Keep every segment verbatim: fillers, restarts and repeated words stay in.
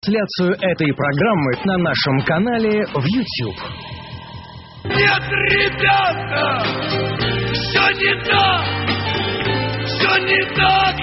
Трансляцию этой программы на нашем канале в YouTube. Нет, ребята, все не так, все не так,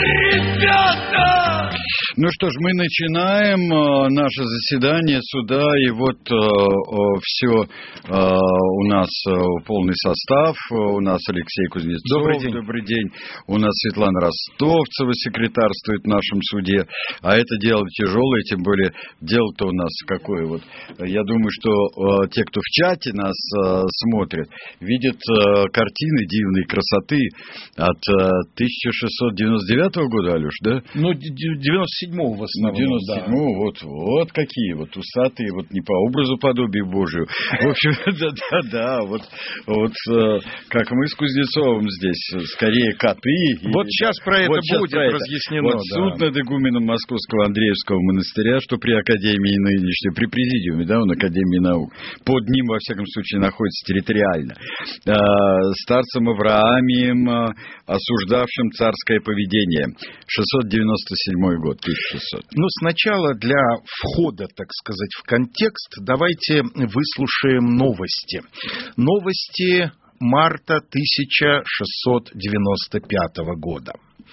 ребята. Ну что ж, мы начинаем э, наше заседание суда, и вот э, э, все э, у нас э, полный состав, у нас Алексей Кузнецов. Добрый день. Добрый день. У нас Светлана Ростовцева, секретарствует в нашем суде, а это дело тяжелое, тем более дело-то у нас какое вот. Я думаю, что э, те, кто в чате нас э, смотрит, видят э, картины дивной красоты от э, тысяча шестьсот девяносто девятого года, Алеш, да? Ну, девяносто седьмого в основном. девяносто седьмого, да. вот, вот какие, вот усатые, вот не по образу подобию Божию. В общем, да-да-да, вот, вот как мы с Кузнецовым здесь, скорее коты. Вот сейчас про это будет разъяснено. Вот суд над игуменом Московского Андреевского монастыря, что при Академии нынешней, при президиуме, да, он Академии наук, под ним, во всяком случае, находится территориально, старцем Авраамием, осуждавшим царское поведение, шестьсот девяносто седьмой год, тысяча шестьсот. Ну, сначала для входа, так сказать, в контекст, давайте выслушаем новости. Новости марта тысяча шестьсот девяносто пятого года.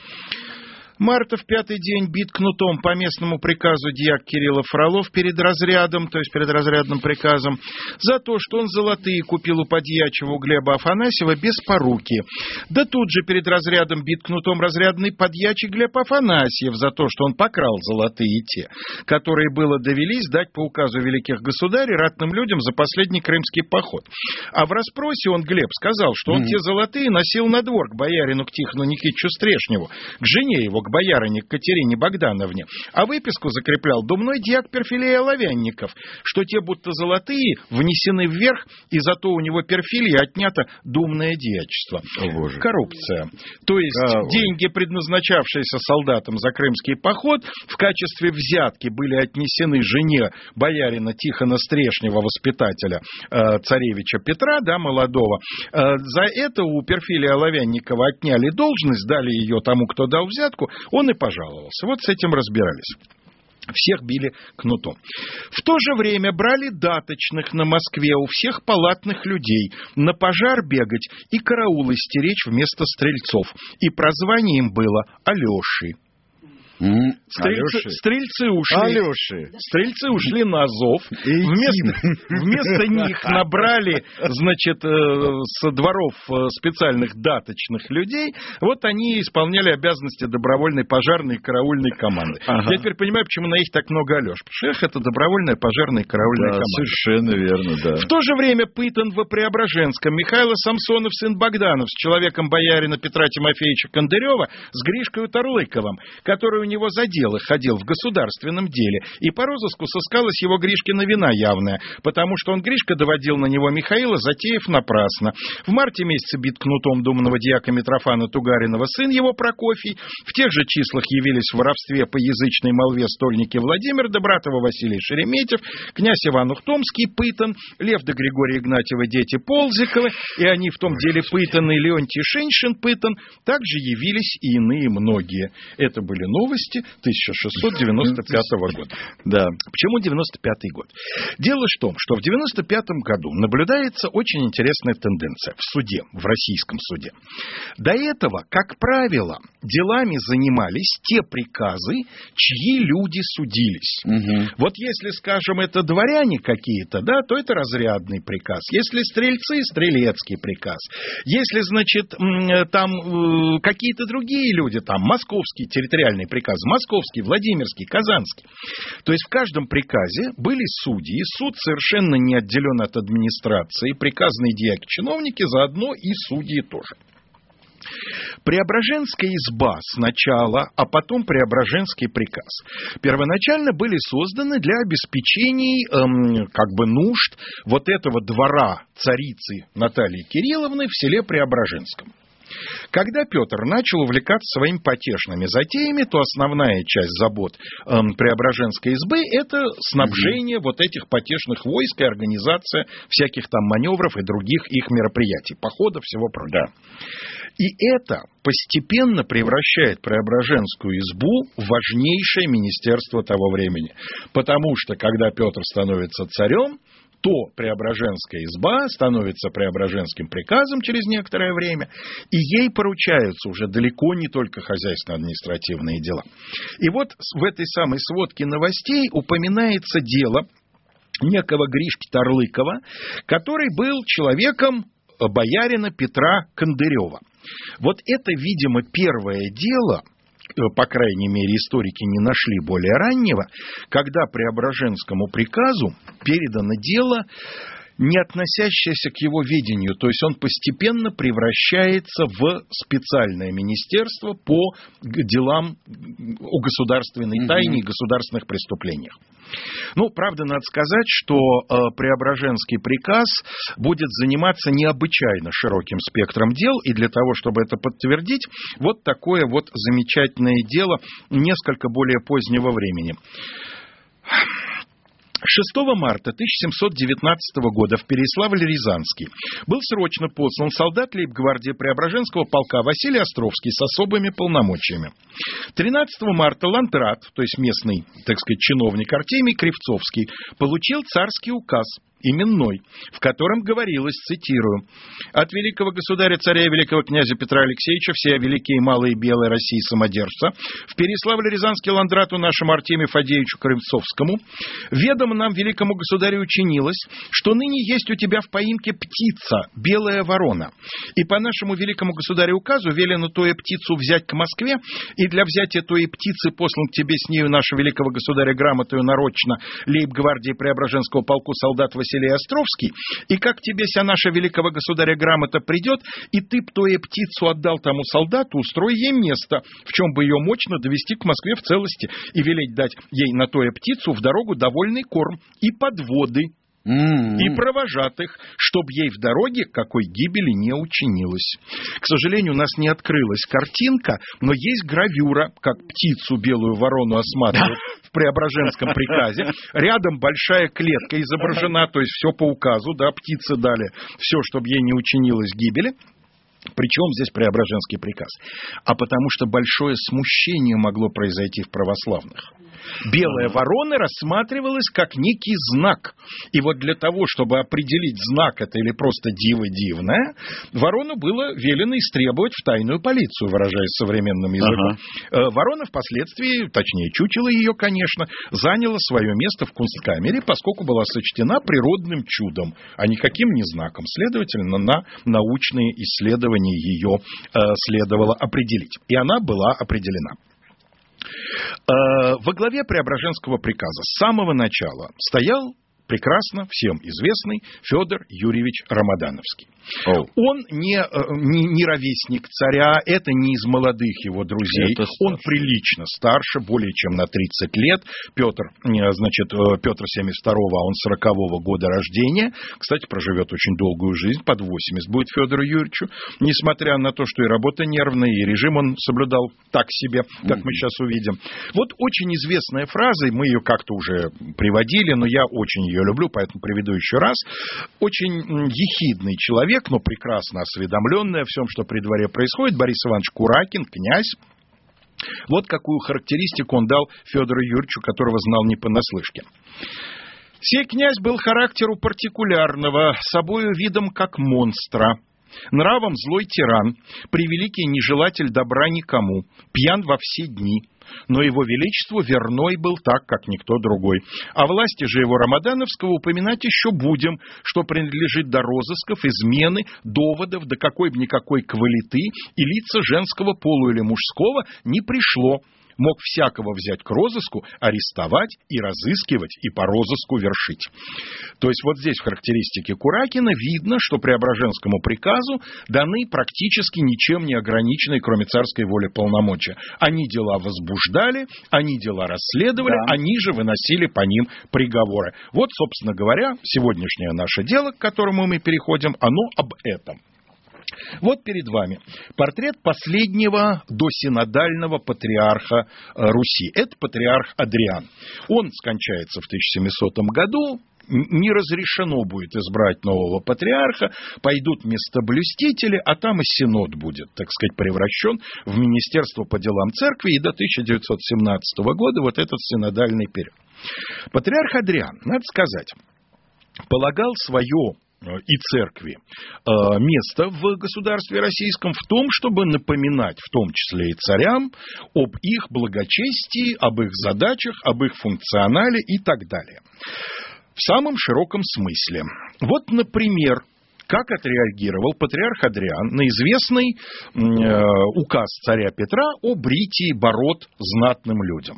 Марта в пятый день бит кнутом по местному приказу дьяк Кирилл Фролов перед разрядом, то есть перед разрядным приказом, за то, что он золотые купил у подьячего у Глеба Афанасьева без поруки. Да тут же перед разрядом бит кнутом разрядный подьячий Глеб Афанасьев за то, что он покрал золотые те, которые было довелись дать по указу великих государей ратным людям за последний крымский поход. А в расспросе он, Глеб, сказал, что он mm-hmm. те золотые носил на двор к боярину, к Тихону Никитичу Стрешневу, к жене его, к боярине Катерине Богдановне, а выписку закреплял думной дьяк Перфилий Оловянников, что те будто золотые внесены вверх, и зато у него Перфилия отнято думное дьячество. О, коррупция. То есть а, деньги, предназначавшиеся солдатам за крымский поход, в качестве взятки были отнесены жене боярина Тихона Стрешнева, воспитателя э, царевича Петра, да, молодого. Э, за это у Перфилия Оловянникова отняли должность, дали ее тому, кто дал взятку, он и пожаловался. Вот с этим разбирались. Всех били кнутом. В то же время брали даточных на Москве у всех палатных людей на пожар бегать и караулы стеречь вместо стрельцов. И прозвание им было Алеши. Mm, стрельцы, стрельцы ушли. Алеши. Стрельцы ушли на Азов. Вместо, вместо них набрали, значит, со дворов специальных даточных людей. Вот они исполняли обязанности добровольной пожарной и караульной команды. Ага. Я теперь понимаю, почему на их так много Алеш. Потому что их это добровольная пожарная и караульная да, команда. Совершенно верно, да. В то же время Пытан во Преображенском Михаил Самсонов, сын Богданов, с человеком боярина Петра Тимофеевича Кондырева, с Гришкой Тарлыковым, который у него за дело ходил в государственном деле, и по розыску сыскалась его Гришкина вина явная, потому что он, Гришка, доводил на него Михаила, затеяв напрасно. В марте месяце бит кнутом думного дьяка Митрофана Тугаринова сын его Прокофий, в тех же числах явились в воровстве по язычной молве стольники Владимир Добратова, Василий Шереметьев, князь Иван Ухтомский, Пытан, Лев да Григорий Игнатьевы, дети Ползиковы, и они в том деле Пытан и Леонтий Шеньшин Пытан, также явились и иные многие. Это были новости тысяча шестьсот девяносто пятого года. Да. Почему девяносто пятый год? Дело в том, что в девяносто пятом году наблюдается очень интересная тенденция в суде, в российском суде. До этого, как правило, делами занимались те приказы, чьи люди судились. Угу. Вот если, скажем, это дворяне какие-то, да, то это разрядный приказ. Если стрельцы, стрелецкий приказ. Если, значит, там какие-то другие люди, там московский территориальный приказ, Московский, Владимирский, Казанский. То есть в каждом приказе были судьи, суд совершенно не отделен от администрации, приказные дьяки-чиновники, заодно и судьи тоже. Преображенская изба сначала, а потом Преображенский приказ первоначально были созданы для обеспечения эм, как бы нужд вот этого двора царицы Натальи Кирилловны в селе Преображенском. Когда Петр начал увлекаться своими потешными затеями, то основная часть забот э, Преображенской избы – это снабжение угу. вот этих потешных войск и организация всяких там маневров и других их мероприятий, походов, всего прочего. Да. И это постепенно превращает Преображенскую избу в важнейшее министерство того времени. Потому что, когда Петр становится царем, то Преображенская изба становится Преображенским приказом через некоторое время, и ей поручаются уже далеко не только хозяйственно-административные дела. И вот в этой самой сводке новостей упоминается дело некого Гришки Тарлыкова, который был человеком боярина Петра Кандырева. Вот это, видимо, первое дело, по крайней мере, историки не нашли более раннего, когда Преображенскому приказу передано дело, не относящееся к его ведению, то есть он постепенно превращается в специальное министерство по делам о государственной тайне и государственных преступлениях. Ну, правда, надо сказать, что э, Преображенский приказ будет заниматься необычайно широким спектром дел, и для того, чтобы это подтвердить, вот такое вот замечательное дело несколько более позднего времени. шестого марта тысяча семьсот девятнадцатого года в Переяславль-Рязанский был срочно послан солдат лейб-гвардии Преображенского полка Василий Островский с особыми полномочиями. тринадцатого марта Ландрат, то есть местный, так сказать, чиновник Артемий Кривцовский, получил царский указ именной, в котором говорилось, цитирую: «От великого государя, царя и великого князя Петра Алексеевича, все великие, малые и белые России самодержца, в Переяславле-Рязанский Ландрату нашему Артемию Фадеевичу Кривцовскому, ведомо нам, великому государю, учинилось, что ныне есть у тебя в поимке птица, белая ворона, и по нашему великому государю указу велено тою птицу взять к Москве, и для взятия той птицы послан к тебе с нею нашего великого государя грамотою нарочно лейб-гвардии Преображенского полку солдат Василий Островский, и как тебе ся наша великого государя грамота придет, и ты б тою птицу отдал тому солдату, устрой ей место, в чем бы ее мощно довести к Москве в целости, и велеть дать ей на тою птицу в дорогу довольный корм и подводы, Mm-hmm. и провожатых, чтоб ей в дороге какой гибели не учинилось». К сожалению, у нас не открылась картинка, но есть гравюра, как птицу белую ворону осматривают в Преображенском приказе. Рядом большая клетка изображена, то есть все по указу, да, птицы дали все, чтобы ей не учинилось гибели. Причем здесь Преображенский приказ? А потому что большое смущение могло произойти в православных. Белая ворона рассматривалась как некий знак. И вот для того, чтобы определить, знак это или просто диво дивное, ворону было велено истребовать в тайную полицию, выражаясь современным языком. Ага. Ворона впоследствии, точнее, чучело ее, конечно, заняла свое место в Кунсткамере, поскольку была сочтена природным чудом, а никаким не знаком. Следовательно, на научные исследования ее э, следовало определить. И она была определена. Э, во главе Преображенского приказа с самого начала стоял прекрасно всем известный Федор Юрьевич Рамадановский. Oh. Он не, не, не ровесник царя, это не из молодых его друзей. Он прилично старше, более чем на тридцать лет. Петр, значит, Петр семьдесят второго, а он сорокового года рождения. Кстати, проживет очень долгую жизнь, под восемьдесят будет Федору Юрьевичу. Несмотря на то, что и работа нервная, и режим он соблюдал так себе, как mm-hmm. мы сейчас увидим. Вот очень известная фраза, мы ее как-то уже приводили, но я очень ее люблю, поэтому приведу еще раз. Очень ехидный человек, но прекрасно осведомленный о всем, что при дворе происходит, Борис Иванович Куракин, князь. Вот какую характеристику он дал Федору Юрьевичу, которого знал не понаслышке. «Сей князь был характеру партикулярного, собою видом как монстра, нравом злой тиран, превеликий нежелатель добра никому, пьян во все дни. Но его величеству верной был так, как никто другой. О власти же его Рамадановского упоминать еще будем, что принадлежит до розысков, измены, доводов, до какой бы никакой квалиты, и лица женского полу или мужского не пришло. Мог всякого взять к розыску, арестовать и разыскивать, и по розыску вершить». То есть вот здесь в характеристике Куракина видно, что Преображенскому приказу даны практически ничем не ограниченные, кроме царской воли, полномочия. Они дела возбуждали, они дела расследовали, да. Они же выносили по ним приговоры. Вот, собственно говоря, сегодняшнее наше дело, к которому мы переходим, оно об этом. Вот перед вами портрет последнего досинодального патриарха Руси. Это патриарх Адриан. Он скончается в тысяча семисотом году. Не разрешено будет избрать нового патриарха, пойдут местоблюстители, а там и синод будет, так сказать, превращен в Министерство по делам церкви, и до тысяча девятьсот семнадцатого года вот этот синодальный период. Патриарх Адриан, надо сказать, полагал свое и церкви место в государстве российском в том, чтобы напоминать, в том числе и царям, об их благочестии, об их задачах, об их функционале и так далее. В самом широком смысле. Вот, например, как отреагировал патриарх Адриан на известный э, указ царя Петра о бритии бород знатным людям.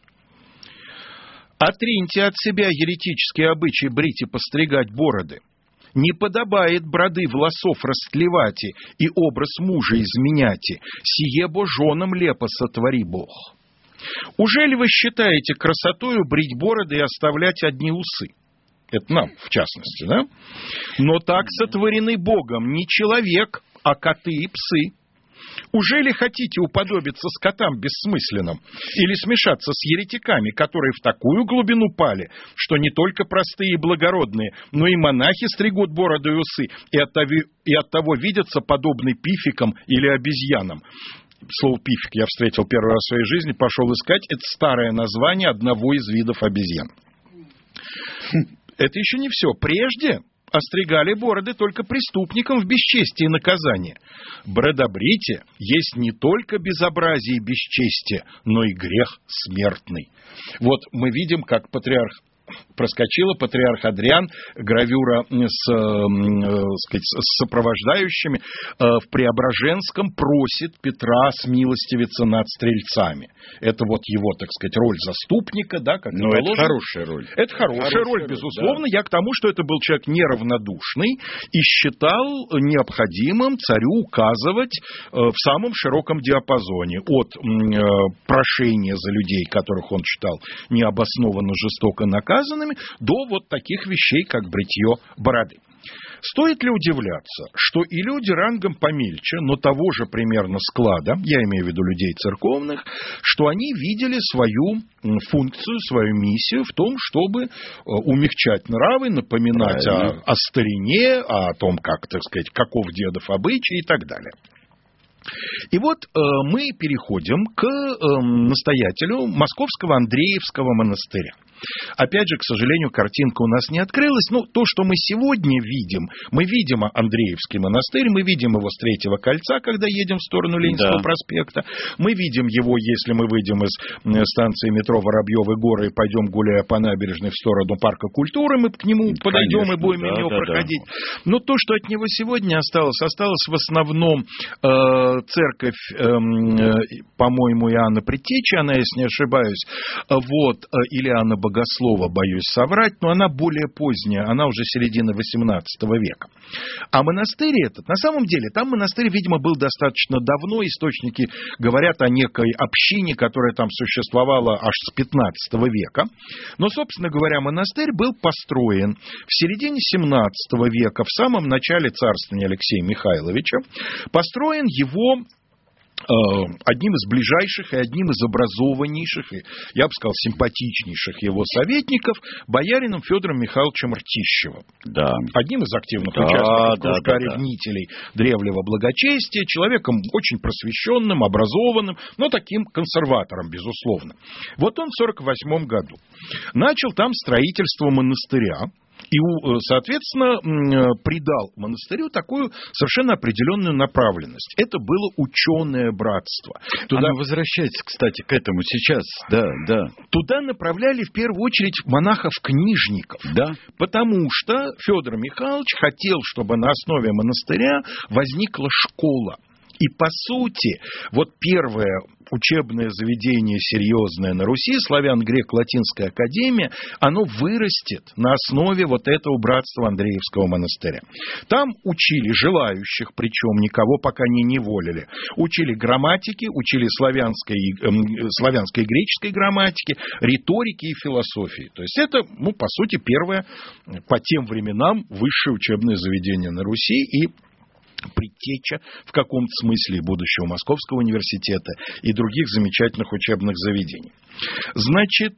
«Отриньте от себя еретические обычаи брить и постригать бороды. Не подобает броды волосов растлевати и образ мужа изменяти, сие бо женам лепо сотвори Бог. Ужели вы считаете красотою брить бороды и оставлять одни усы?» Это нам, в частности, да? «Но так сотворены Богом не человек, а коты и псы. Ужели хотите уподобиться скотам бессмысленным или смешаться с еретиками, которые в такую глубину пали, что не только простые и благородные, но и монахи стригут бороды и усы, и оттого, и оттого видятся подобны пификам или обезьянам?» Слово «пифик» я встретил первый раз в своей жизни, пошел искать. Это старое название одного из видов обезьян. Это еще не все. Прежде остригали бороды только преступникам в бесчестии и наказании. Бродобритие есть не только безобразие и бесчестие, но и грех смертный. Вот мы видим, как патриарх проскочила, патриарх Адриан, гравюра с, э, сказать, с сопровождающими, э, в Преображенском просит Петра смилостивиться над стрельцами. Это вот его, так сказать, роль заступника, да, как Но это хорошая роль. Это хорошая, хорошая роль, роль, безусловно. Да. Я к тому, что это был человек неравнодушный и считал необходимым царю указывать э, в самом широком диапазоне от э, прошения за людей, которых он считал необоснованно жестоко наказанными, до вот таких вещей, как бритье бороды. Стоит ли удивляться, что и люди рангом помельче, но того же примерно склада, я имею в виду людей церковных, что они видели свою функцию, свою миссию в том, чтобы умягчать нравы, напоминать о, о старине, о том, как, так сказать, каков дедов обычай и так далее. И вот э, мы переходим к э, настоятелю Московского Андреевского монастыря. Опять же, к сожалению, картинка у нас не открылась, но то, что мы сегодня видим, мы видим Андреевский монастырь, мы видим его с Третьего кольца, когда едем в сторону Ленинского да. проспекта, мы видим его, если мы выйдем из станции метро Воробьевы горы и пойдем, гуляя по набережной, в сторону парка культуры, мы к нему Конечно, подойдем и будем да, мимо него да, проходить. Да. Но то, что от него сегодня осталось, осталось в основном э, церковь, э, э, по-моему, Иоанна Предтечи, она, если не ошибаюсь, вот, или Иоанна Богослова, боюсь соврать, но она более поздняя, она уже середина восемнадцатого века. А монастырь этот, на самом деле, там монастырь, видимо, был достаточно давно, источники говорят о некой общине, которая там существовала аж с пятнадцатого века. Но, собственно говоря, монастырь был построен в середине семнадцатого века, в самом начале царствования Алексея Михайловича. Построен его одним из ближайших и одним из образованнейших, и, я бы сказал, симпатичнейших его советников, боярином Федором Михайловичем Ртищевым. Да. Одним из активных да, участников да, кружка да, ревнителей да. древнего благочестия, человеком очень просвещенным, образованным, но таким консерватором, безусловно. Вот он в сорок восьмом году начал там строительство монастыря, и, соответственно, придал монастырю такую совершенно определенную направленность. Это было ученое братство. Туда... Оно возвращается, кстати, к этому сейчас. Да, да. Туда направляли в первую очередь монахов-книжников. Да. Потому что Федор Михайлович хотел, чтобы на основе монастыря возникла школа. И, по сути, вот первое учебное заведение серьезное на Руси, славяно-грек-латинская академия, оно вырастет на основе вот этого братства Андреевского монастыря. Там учили желающих, причем никого пока не неволили. Учили грамматики, учили славянской, э, славянской и греческой грамматики, риторики и философии. То есть это, ну, по сути, первое по тем временам высшее учебное заведение на Руси. И предтеча в каком-то смысле будущего Московского университета и других замечательных учебных заведений. Значит,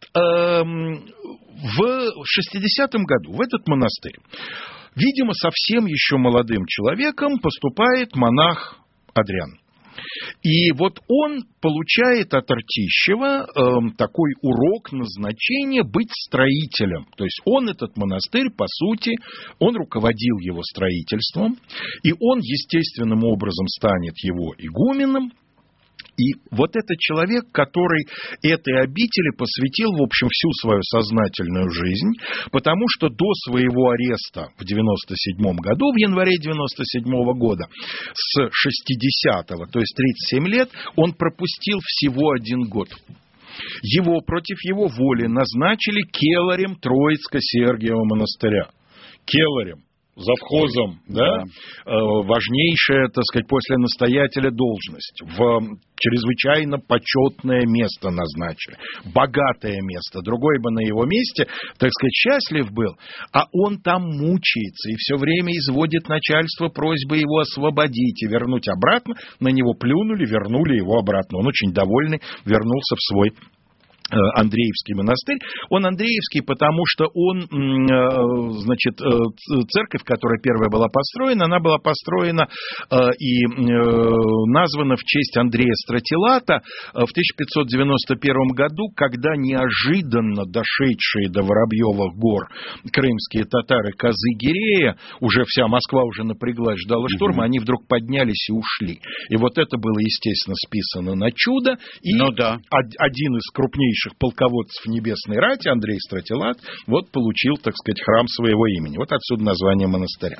в шестидесятом году в этот монастырь, видимо, совсем еще молодым человеком поступает монах Адриан. И вот он получает от Ртищева э, такой урок, назначение быть строителем. То есть он, этот монастырь, по сути, он руководил его строительством, и он естественным образом станет его игуменом. И вот этот человек, который этой обители посвятил, в общем, всю свою сознательную жизнь, потому что до своего ареста в девяносто седьмом году, в январе девяносто седьмого года, с шестидесятого, то есть тридцать семь лет, он пропустил всего один год. Его против его воли назначили келарем Троицко-Сергиева монастыря. Келарем. Завхозом, да, да. Важнейшая, так сказать, после настоятеля должность, в чрезвычайно почетное место назначили, богатое место, другой бы на его месте, так сказать, счастлив был, а он там мучается и все время изводит начальство просьбой его освободить и вернуть обратно, на него плюнули, вернули его обратно, он очень довольный, вернулся в свой Андреевский монастырь. Он Андреевский, потому что он, значит, церковь, которая первая была построена, она была построена и названа в честь Андрея Стратилата в тысяча пятьсот девяносто первом году, когда неожиданно дошедшие до Воробьевых гор крымские татары Козы-Гирея, уже вся Москва уже напряглась, ждала штурма, они вдруг поднялись и ушли. И вот это было, естественно, списано на чудо. И ну, да. один из крупнейших полководцев Небесной Рати, Андрей Стратилат, вот получил, так сказать, храм своего имени. Вот отсюда название монастыря.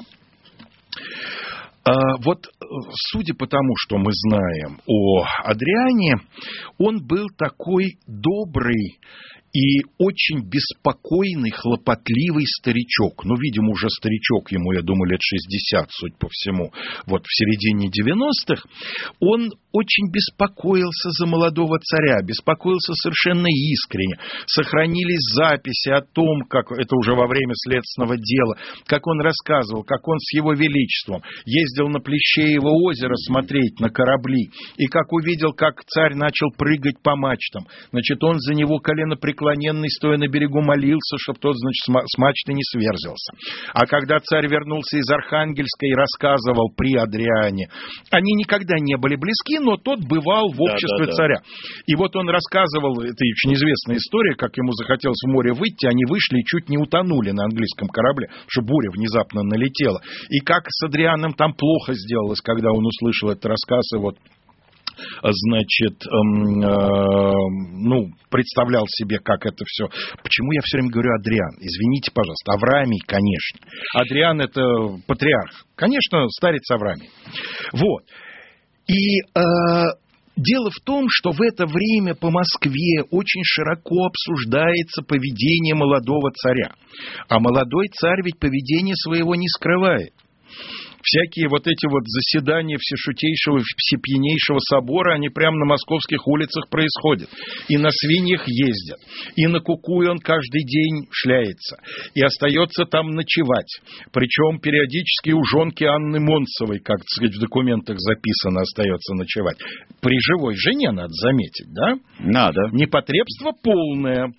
А вот, судя по тому, что мы знаем о Адриане, он был такой добрый и очень беспокойный, хлопотливый старичок. Ну, видимо, уже старичок, ему, я думаю, лет шестьдесят, судя по всему, вот в середине девяностых. Он очень беспокоился за молодого царя, беспокоился совершенно искренне. Сохранились записи о том, как, это уже во время следственного дела, как он рассказывал, как он с его величеством ездил на Плещеево озеро смотреть на корабли, и как увидел, как царь начал прыгать по мачтам. Значит, он за него коленопреклоненный, стоя на берегу, молился, чтобы тот, значит, с мачты не сверзился. А когда царь вернулся из Архангельска и рассказывал при Адриане, они никогда не были близки, но тот бывал в обществе да, да, царя. Да. И вот он рассказывал, это очень известная история, как ему захотелось в море выйти, они вышли и чуть не утонули на английском корабле, что буря внезапно налетела. И как с Адрианом там плохо сделалось, когда он услышал этот рассказ, и вот значит, э, э, ну, представлял себе, как это все. Почему я все время говорю Адриан? Извините, пожалуйста. Авраамий, конечно. Адриан — это патриарх. Конечно, старец Авраамий. Вот. И э, дело в том, что в это время по Москве очень широко обсуждается поведение молодого царя. А молодой царь ведь поведение своего не скрывает. Всякие вот эти вот заседания всешутейшего, всепьянейшего собора, они прямо на московских улицах происходят. И на свиньях ездят, и на Кукуе он каждый день шляется, и остается там ночевать. Причем периодически у жонки Анны Монцевой, как, так сказать, в документах записано, остается ночевать. При живой жене, надо заметить, да? Надо. Непотребство полное.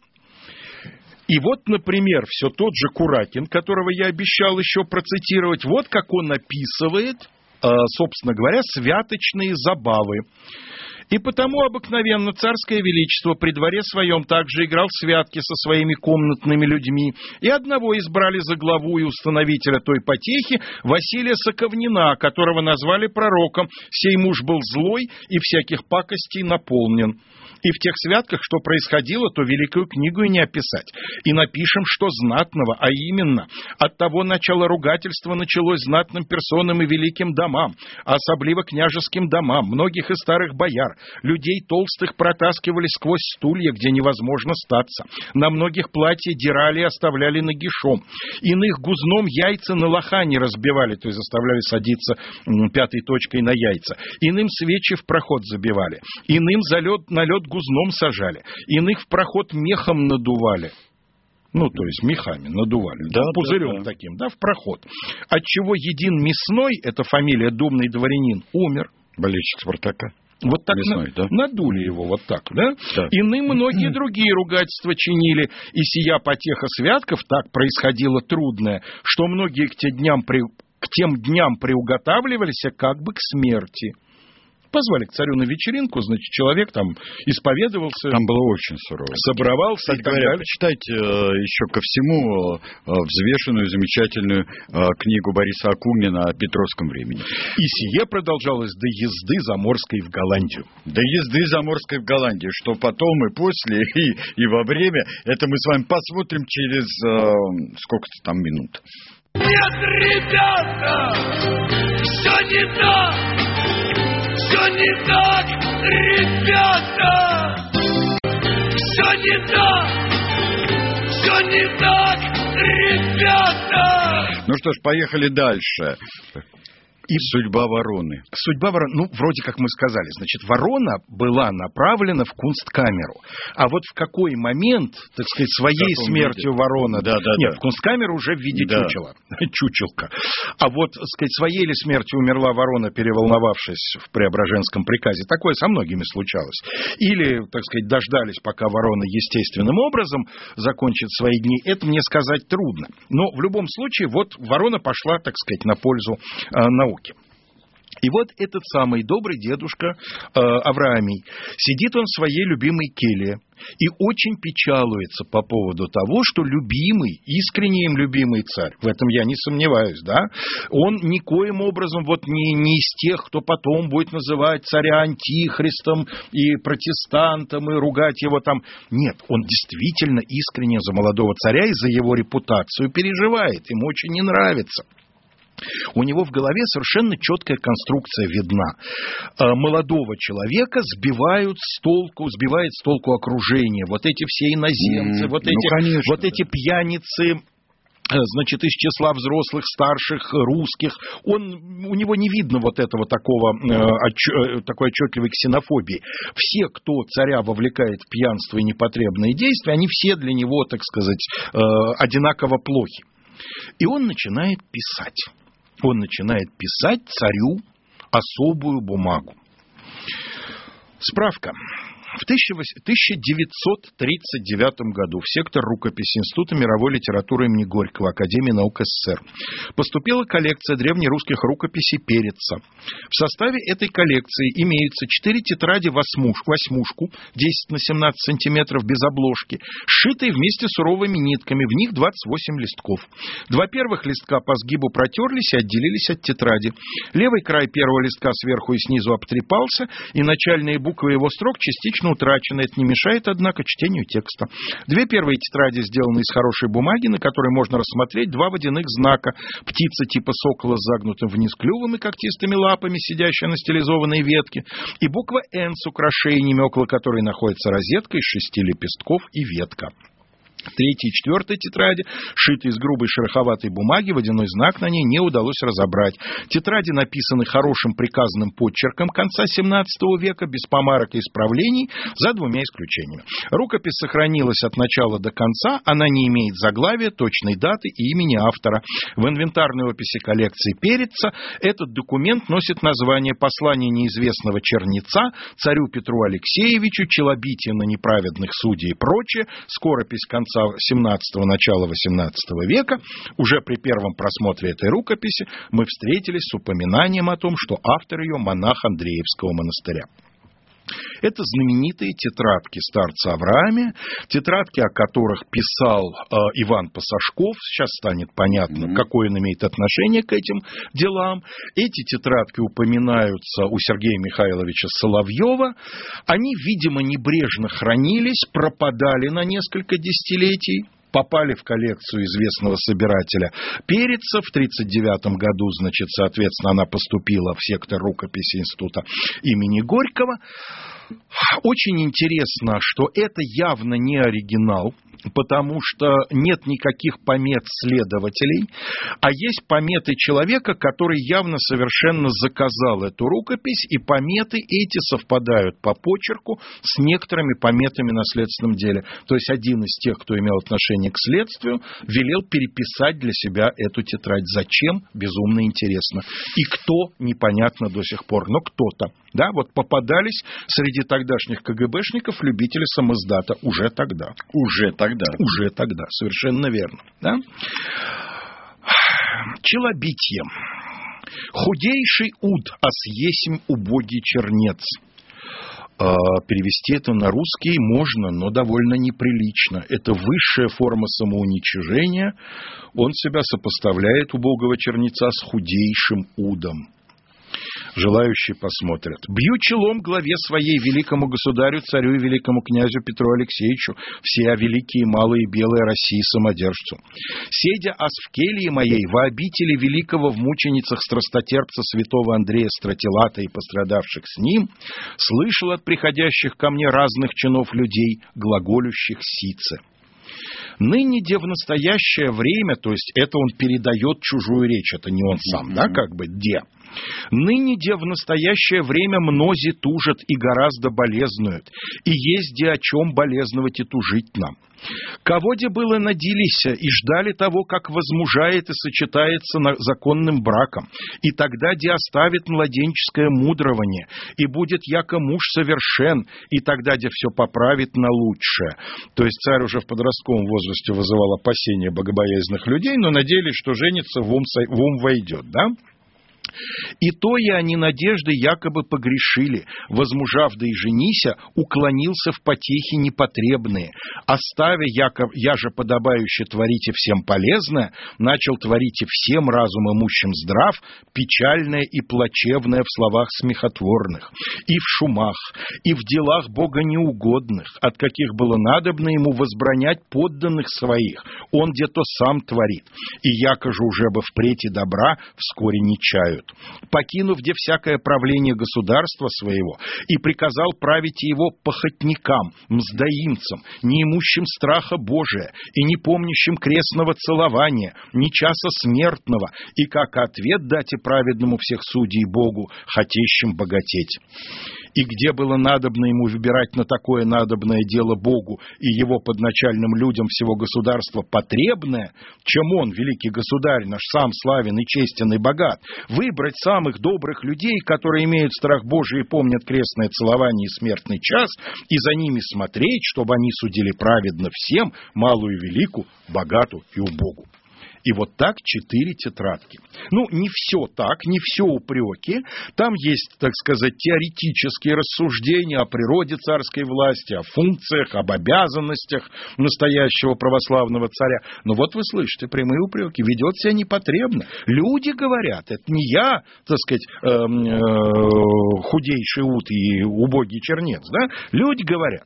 И вот, например, все тот же Куракин, которого я обещал еще процитировать, вот как он описывает, собственно говоря, святочные забавы. И потому обыкновенно царское величество при дворе своем также играл в святки со своими комнатными людьми, и одного избрали за главу и установителя той потехи Василия Соковнина, которого назвали пророком. Сей муж был злой и всяких пакостей наполнен. И в тех святках, что происходило, то великую книгу и не описать. И напишем, что знатного, а именно, от того начала ругательства началось знатным персонам и великим домам, а особливо княжеским домам, многих и старых бояр. Людей толстых протаскивали сквозь стулья, где невозможно статься. На многих платья дирали и оставляли нагишом. Иных гузном яйца на лохане разбивали, то есть заставляли садиться пятой точкой на яйца. Иным свечи в проход забивали. Иным за лед, на лед гузном сажали. Иных в проход мехом надували. Ну, то есть мехами надували, да, да, пузырем да, да. таким, да, в проход. Отчего един Мясной, это фамилия думный дворянин, умер. Болельщик «Спартака». Вот так Мясной, на, да? надули его вот так, да? Да. Иным многие другие ругательства чинили, и сия потеха святков так происходило трудное, что многие к тем дням, при, к тем дням приуготавливались как бы к смерти. Позвали к царю на вечеринку, значит, человек там исповедовался. Там было очень сурово. Собравался. Кстати говоря, почитайте еще ко всему взвешенную, замечательную книгу Бориса Акунина о Петровском времени. И сие продолжалось до езды заморской в Голландию. До езды заморской в Голландию, что потом и после, и, и во время, это мы с вами посмотрим через э, сколько-то там минут. Нет, ребята, все не так. Все не так, ребята! Все не так! Все не так, ребята! Ну что ж, поехали дальше. И судьба вороны. Судьба вороны, ну, вроде как мы сказали, значит, ворона была направлена в Кунсткамеру. А вот в какой момент, так сказать, своей смертью виде? Ворона... Да, да, Нет, да. в Кунсткамеру уже в виде да. чучела. Чучелка. А вот, так сказать, своей ли смертью умерла ворона, переволновавшись в Преображенском приказе? Такое со многими случалось. Или, так сказать, дождались, пока ворона естественным образом закончит свои дни. Это мне сказать трудно. Но в любом случае, вот ворона пошла, так сказать, на пользу э, науки. И вот этот самый добрый дедушка э, Авраамий, сидит он в своей любимой келье и очень печалуется по поводу того, что любимый, искренне им любимый царь, в этом я не сомневаюсь, да, он никоим образом вот не, не из тех, кто потом будет называть царя антихристом и протестантом и ругать его там. Нет, он действительно искренне за молодого царя и за его репутацию переживает, ему очень не нравится. У него в голове совершенно четкая конструкция видна. Молодого человека сбивают с толку, сбивает с толку окружение. Вот эти все иноземцы, mm, вот, ну, эти, конечно, вот да. эти пьяницы, значит, из числа взрослых, старших, русских. Он, у него не видно вот этого такого, э, такой отчетливой ксенофобии. Все, кто царя вовлекает в пьянство и непотребные действия, они все для него, так сказать, э, одинаково плохи. И он начинает писать. Он начинает писать царю особую бумагу. Справка. В тысяча девятьсот тридцать девятом году в сектор рукописи Института мировой литературы имени Горького Академии наук СССР поступила коллекция древнерусских рукописей Переца. В составе этой коллекции имеются четыре тетради восьмуш, восьмушку десять на семнадцать сантиметров без обложки, сшитые вместе с суровыми нитками, в них двадцать восемь листков. Два первых листка по сгибу протерлись и отделились от тетради. Левый край первого листка сверху и снизу обтрепался, и начальные буквы его строк частично утрачены. Это не мешает, однако, чтению текста. Две первые тетради сделаны из хорошей бумаги, на которой можно рассмотреть два водяных знака. Птица типа сокола с загнутым вниз клювом и когтистыми лапами, сидящая на стилизованной ветке, и буква «Н» с украшениями, около которой находится розетка из шести лепестков и ветка. Третьей и четвертой тетради, сшитые из грубой шероховатой бумаги, водяной знак на ней не удалось разобрать. Тетради написаны хорошим приказным почерком конца семнадцатого века, без помарок и исправлений, за двумя исключениями. Рукопись сохранилась от начала до конца, она не имеет заглавия, точной даты и имени автора. В инвентарной описи коллекции Переца этот документ носит название «Послание неизвестного чернеца царю Петру Алексеевичу, челобитие на неправедных судей и прочее», скоропись конца семнадцатого, начала восемнадцатого века. Уже при первом просмотре этой рукописи мы встретились с упоминанием о том, что автор ее монах Андреевского монастыря. Это знаменитые тетрадки старца Авраамия, тетрадки, о которых писал э, Иван Пасашков. Сейчас станет понятно, mm-hmm. какое он имеет отношение к этим делам. Эти тетрадки упоминаются у Сергея Михайловича Соловьева. Они, видимо, небрежно хранились, пропадали на несколько десятилетий. Попали в коллекцию известного собирателя Переца. В тридцать девятом году, значит, соответственно, она поступила в сектор рукописи Института имени Горького. Очень интересно, что это явно не оригинал, потому что нет никаких помет следователей, а есть пометы человека, который явно совершенно заказал эту рукопись, и пометы эти совпадают по почерку с некоторыми пометами на следственном деле. То есть один из тех, кто имел отношение к следствию, велел переписать для себя эту тетрадь. Зачем? Безумно интересно. И кто? Непонятно до сих пор, но кто-то. Да, вот попадались среди тогдашних КГБшников любители самиздата уже тогда. Уже тогда. Уже тогда, совершенно верно. Да? Челобитье. Худейший уд, а съесим убогий чернец. А, перевести это на русский можно, но довольно неприлично. Это высшая форма самоуничижения. Он себя сопоставляет, убогого чернеца, с худейшим удом. Желающие посмотрят. Бью челом главе своей, великому государю, царю и великому князю Петру Алексеевичу, всея великие, малые, белые России самодержцу. Седя ас в келье моей, во обители великого в мученицах страстотерпца святого Андрея Стратилата и пострадавших с ним, слышал от приходящих ко мне разных чинов людей, глаголющих сице. Ныне, де в настоящее время, то есть это он передает чужую речь, это не он сам, mm-hmm. да, как бы, де. Ныне, де в настоящее время мнози тужат и гораздо болезнуют, и есть де о чем болезновать и тужить нам. Кого де было надилися и ждали того, как возмужает и сочетается законным браком, и тогда де оставит младенческое мудрование, и будет яко муж совершен, и тогда де все поправит на лучшее. То есть царь уже в подростковом возрасте вызывал опасения богобоязненных людей, но надеялись, что женится в ум, в ум войдет, да? И то и они надежды якобы погрешили, возмужав да и женися, уклонился в потехи непотребные, оставя яков, я же подобающе творите всем полезное, начал творить и всем разум имущим здрав, печальное и плачевное в словах смехотворных, и в шумах, и в делах Бога неугодных, от каких было надобно ему возбранять подданных своих, он где-то сам творит, и яко же уже бы впредь и добра вскоре не чают. Покинув где всякое правление государства своего, и приказал править его похотникам, мздоимцам, не имущим страха Божия, и не помнящим крестного целования, ни часа смертного, и как ответ дать и праведному всех судей Богу, хотящим богатеть. И где было надобно ему выбирать на такое надобное дело Богу и его подначальным людям всего государства потребное, чем он, великий государь, наш сам славен и честен и богат, выбрать самых добрых людей, которые имеют страх Божий и помнят крестное целование и смертный час, и за ними смотреть, чтобы они судили праведно всем, малую и великую, богату и убогу. И вот так четыре тетрадки. Ну, не все так, не все упреки. Там есть, так сказать, теоретические рассуждения о природе царской власти, о функциях, об обязанностях настоящего православного царя. Но вот вы слышите прямые упреки. Ведет себя непотребно. Люди говорят, это не я, так сказать, э, э, худейший ут и убогий чернец, да? Люди говорят.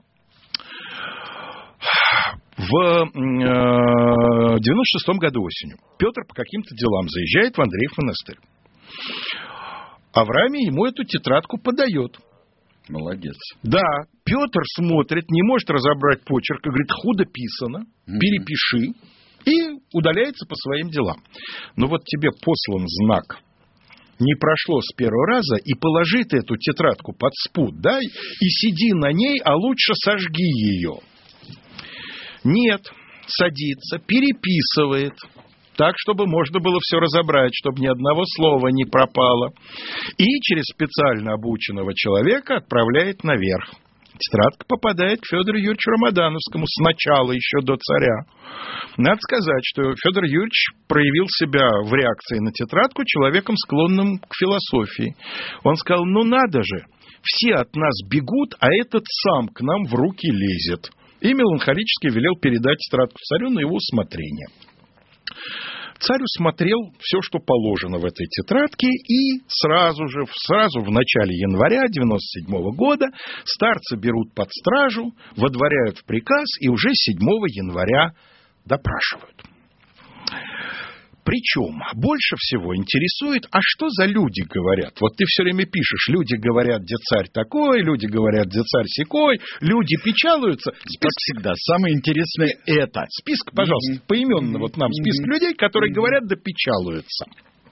В девяносто шестом году осенью Петр по каким-то делам заезжает в Андреев монастырь. Авраамий ему эту тетрадку подает. Молодец. Да, Петр смотрит, не может разобрать почерк, и говорит, худо писано, mm-hmm. перепиши, и удаляется по своим делам. Но вот тебе послан знак. Не прошло с первого раза, и положи ты эту тетрадку под спут, да, и сиди на ней, а лучше сожги ее. Нет, садится, переписывает, так, чтобы можно было все разобрать, чтобы ни одного слова не пропало. И через специально обученного человека отправляет наверх. Тетрадка попадает к Федору Юрьевичу Рамадановскому сначала, еще до царя. Надо сказать, что Федор Юрьевич проявил себя в реакции на тетрадку человеком, склонным к философии. Он сказал, ну надо же, все от нас бегут, а этот сам к нам в руки лезет. И меланхолически велел передать тетрадку царю на его усмотрение. Царь усмотрел все, что положено в этой тетрадке, и сразу же, сразу в начале января девяносто седьмого года старца берут под стражу, водворяют в приказ и уже седьмого января допрашивают. Причем больше всего интересует, а что за люди говорят? Вот ты все время пишешь, люди говорят, где царь такой, люди говорят, где царь сякой, люди печалуются. Список... Как всегда, самое интересное это. Список, пожалуйста, mm-hmm. поименно вот нам список mm-hmm. людей, которые mm-hmm. говорят, да печалуются.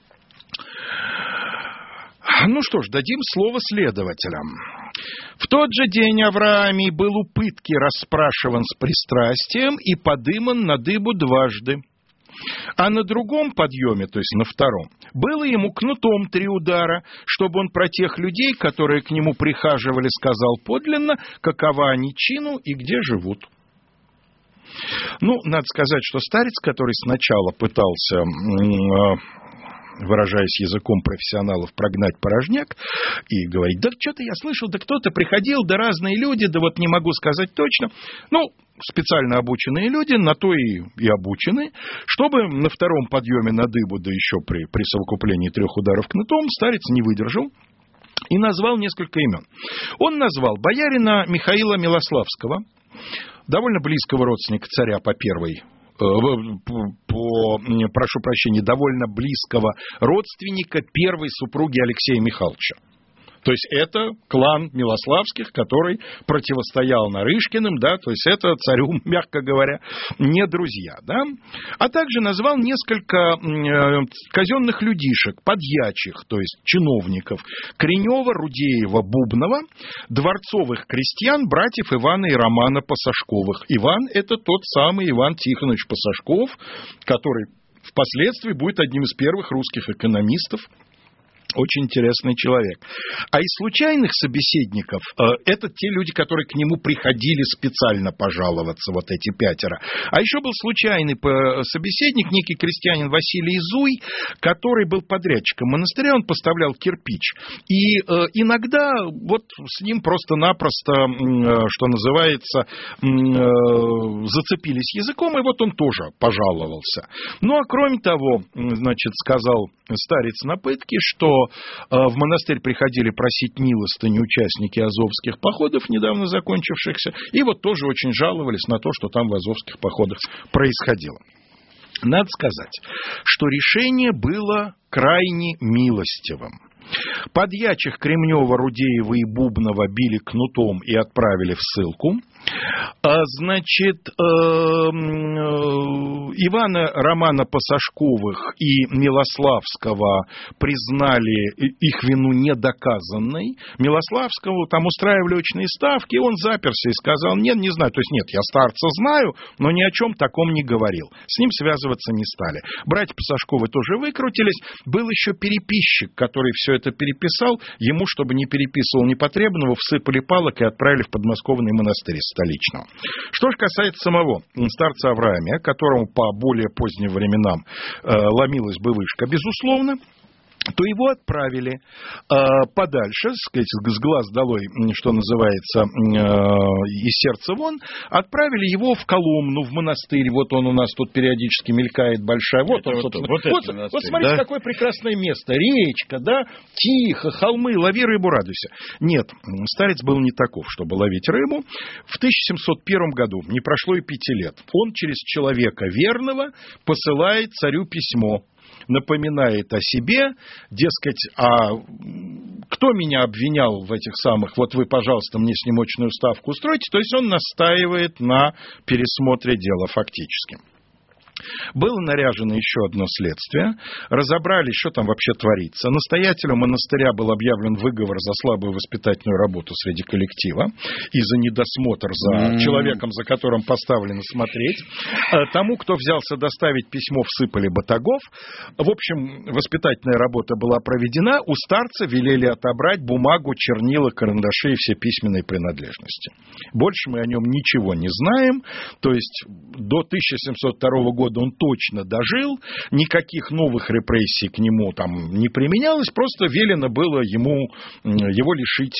Ну что ж, дадим слово следователям. В тот же день Авраамий был у пытки расспрашиван с пристрастием и подыман на дыбу дважды. А на другом подъеме, то есть на втором, было ему кнутом три удара, чтобы он про тех людей, которые к нему прихаживали, сказал подлинно, какова они чину и где живут. Ну, надо сказать, что старец, который сначала пытался, выражаясь языком профессионалов, прогнать порожняк и говорить, да что-то я слышал, да кто-то приходил, да разные люди, да вот не могу сказать точно. Ну, специально обученные люди на то и, и обучены, чтобы на втором подъеме на дыбу, да еще при, при совокуплении трех ударов кнутом, старец не выдержал и назвал несколько имен. Он назвал боярина Михаила Милославского, довольно близкого родственника царя по первой, по, по, прошу прощения, довольно близкого родственника первой супруги Алексея Михайловича. То есть это клан Милославских, который противостоял Нарышкиным, да, то есть это царю, мягко говоря, не друзья, да. А также назвал несколько э, казенных людишек, подьячих, то есть чиновников, Кренева, Рудеева, Бубнова, дворцовых крестьян, братьев Ивана и Романа Посашковых. Иван – это тот самый Иван Тихонович Посашков, который впоследствии будет одним из первых русских экономистов. Очень интересный человек. А из случайных собеседников э, это те люди, которые к нему приходили специально пожаловаться, вот эти пятеро. А еще был случайный собеседник, некий крестьянин Василий Зуй, который был подрядчиком монастыря, он поставлял кирпич. И э, иногда вот с ним просто-напросто, э, что называется, э, зацепились языком, и вот он тоже пожаловался. Ну, а кроме того, значит, сказал старец на пытке, что в монастырь приходили просить милостыню участники азовских походов, недавно закончившихся, и вот тоже очень жаловались на то, что там в азовских походах происходило. Надо сказать, что решение было крайне милостивым. Подьячих Кремнева, Рудеева и Бубнова били кнутом и отправили в ссылку. Значит, Ивана Романа Посашковых и Милославского признали их вину недоказанной. Милославского там устраивали очные ставки, и он заперся и сказал, нет, не знаю, то есть нет, я старца знаю, но ни о чем таком не говорил. С ним связываться не стали. Братья Посашковы тоже выкрутились. Был еще переписчик, который все это переписал. Ему, чтобы не переписывал непотребного, всыпали палок и отправили в подмосковный монастырь столичного. Что же касается самого старца Авраамия, которому по более поздним временам э, ломилась бы вышка, безусловно, то его отправили э, подальше, сказать, с глаз долой, что называется, э, из сердца вон, отправили его в Коломну, в монастырь. Вот он у нас тут периодически мелькает большая. Вот это он, вот, вот, вот, вот смотрите, да? Какое прекрасное место. Речка, да, тихо, холмы, лови рыбу, радуйся. Нет, старец был не таков, чтобы ловить рыбу. В тысяча семьсот первом году, не прошло и пяти лет, он через человека верного посылает царю письмо. Напоминает о себе, дескать, а кто меня обвинял в этих самых, вот вы, пожалуйста, мне с ним очную ставку устройте, то есть он настаивает на пересмотре дела фактически. Было наряжено еще одно следствие, разобрали, что там вообще творится. Настоятелю монастыря был объявлен выговор за слабую воспитательную работу среди коллектива и за недосмотр за mm-hmm. человеком, за которым поставлено смотреть. Тому, кто взялся доставить письмо, всыпали батагов. В общем, воспитательная работа была проведена. У старца велели отобрать бумагу, чернила, карандаши и все письменные принадлежности. Больше мы о нем ничего не знаем. То есть до тысяча семьсот второго года он точно дожил, никаких новых репрессий к нему там не применялось, просто велено было ему, его лишить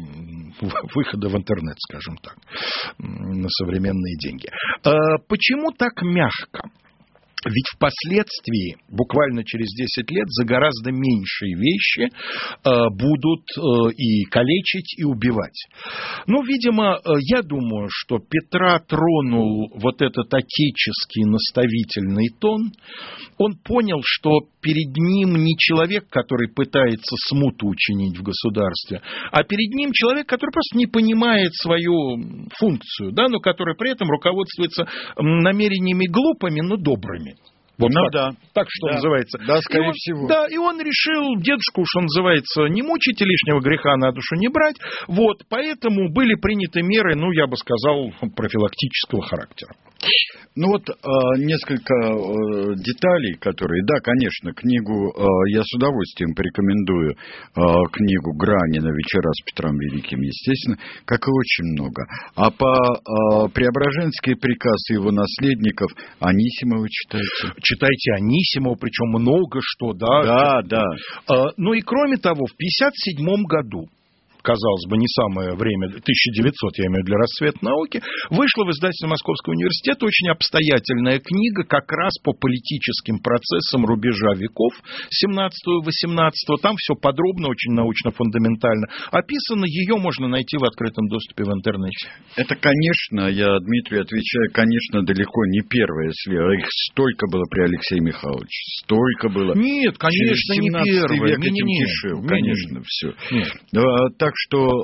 выхода в интернет, скажем так, на современные деньги. Почему так мягко? Ведь впоследствии, буквально через десять лет, за гораздо меньшие вещи э, будут э, и калечить, и убивать. Ну, видимо, э, я думаю, что Петра тронул вот этот отеческий наставительный тон. Он понял, что перед ним не человек, который пытается смуту учинить в государстве, а перед ним человек, который просто не понимает свою функцию, да, но который при этом руководствуется намерениями глупыми, но добрыми. Вот ну, так, да. так что да. называется. Да, скорее и он, всего. Да, и он решил, дедушку, что называется, не мучить и лишнего греха на душу не брать. Вот, поэтому были приняты меры, ну, я бы сказал, профилактического характера. Ну вот э, несколько э, деталей, которые, да, конечно, книгу, э, я с удовольствием порекомендую, э, книгу Гранина «Вечера с Петром Великим», естественно, как и очень много. А по э, Преображенский приказ и его наследников Анисимова читайте. Читайте Анисимова, причем много что, да. Да, да. Э, ну и кроме того, в пятьдесят седьмом году, казалось бы, не самое время, тысяча девятьсот, я имею в виду, для расцвета науки, вышла в издательстве Московского университета очень обстоятельная книга как раз по политическим процессам рубежа веков семнадцатого-восемнадцатого. Там все подробно, очень научно-фундаментально описано. Ее можно найти в открытом доступе в интернете. Это, конечно, я Дмитрию отвечаю, конечно, далеко не первое слева. Их столько было при Алексее Михайловиче. Столько было. Нет, конечно, не первое. Век не, этим не, кишил, не, конечно, не. все. Нет. Так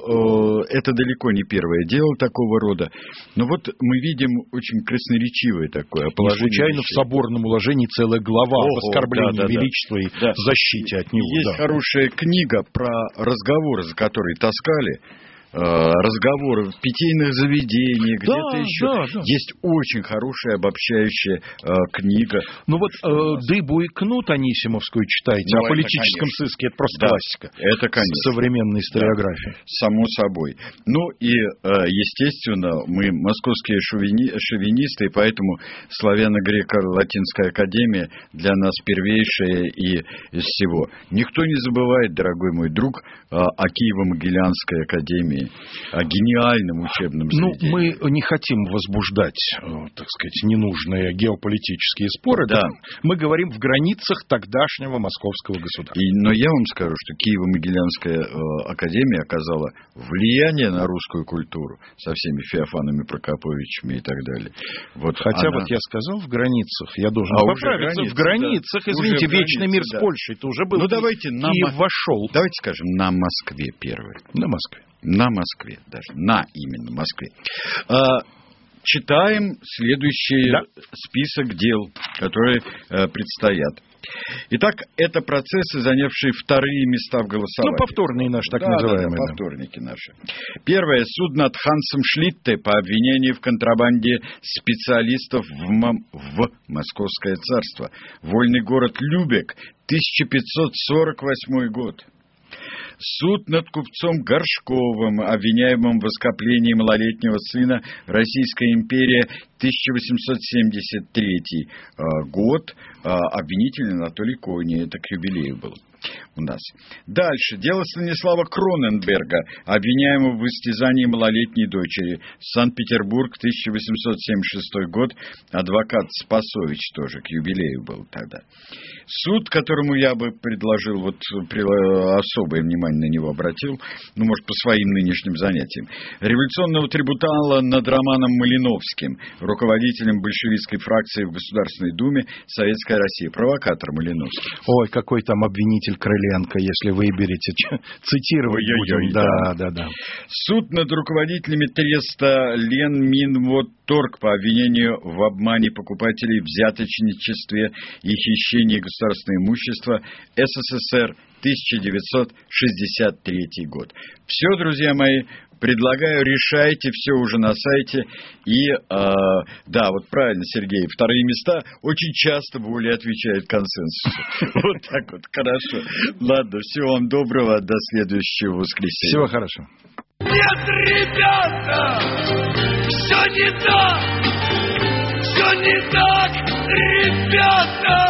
что э, это далеко не первое дело такого рода. Но вот мы видим очень красноречивое такое положение. Не случайно вещей. В соборном уложении целая глава Ого, об оскорблении да, да, величества да. и да. защите от него. Есть да. хорошая книга про разговоры, за которые таскали. Разговоры в питейных заведениях, да, где-то еще. Да, да. Есть очень хорошая обобщающая э, книга. Ну вот э, «Дыбу и кнут» Анисимовскую читайте, ну, о политическом конечно. Сыске. Это просто да, классика. Это, конечно. Современной историографии. Да, само собой. Ну и, э, естественно, мы московские шовини, шовинисты, и поэтому Славяно-Греко-Латинская академия для нас первейшая и из всего. Никто не забывает, дорогой мой друг, э, о Киево-Могилянской академии, о гениальном учебном заведении. Ну, мы не хотим возбуждать, так сказать, ненужные геополитические споры. Да. Мы говорим в границах тогдашнего московского государства. И, но я вам скажу, что Киево-Могилянская э, академия оказала влияние на русскую культуру со всеми Феофанами Прокоповичами и так далее. Вот Хотя она... вот я сказал в границах, я должен а поправиться. Границы, в границах, да. извините, Уже вечный границы, мир да. с Польшей, это уже был. Ну, давайте на Киев Мо... вошел. Давайте скажем, на Москве первый. На Москве. На Москве даже. На именно Москве. А, читаем следующий да. список дел, которые а, предстоят. Итак, это процессы, занявшие вторые места в голосовании. Ну, повторные наши, так да, называемые. Да, да, повторники наши. Первое. Суд над Хансом Шлитте по обвинению в контрабанде специалистов в, М... в Московское царство. Вольный город Любек, тысяча пятьсот сорок восьмой год. Суд над купцом Горшковым, обвиняемым в оскоплении малолетнего сына, Российская империя, тысяча восемьсот семьдесят третий год. Обвинитель Анатолий Кони. Это к юбилею был у нас. Дальше. Дело Станислава Кроненберга, обвиняемого в истязании малолетней дочери. Санкт-Петербург, тысяча восемьсот семьдесят шестой год. Адвокат Спасович тоже к юбилею был тогда. Суд, которому я бы предложил, вот особое внимание на него обратил, ну, может, по своим нынешним занятиям. Революционного трибунала над Романом Малиновским, руководителем большевистской фракции в Государственной Думе Советская Россия. Провокатор Малиновский. Ой, какой там обвинитель Крыленко, если выберете, цитировать будем. Да, да, да. Суд над руководителями треста Ленминводторг по обвинению в обмане покупателей, взяточничестве и хищении государственного имущества. СССР, тысяча девятьсот шестьдесят третий год. Все, друзья мои, предлагаю, решайте, все уже на сайте. И, э, да, вот правильно, Сергей, вторые места очень часто более отвечают консенсусу. Вот так вот, хорошо. Ладно, всего вам доброго, до следующего воскресенья. Всего хорошего. Нет, ребята, все не так, все не так, ребята.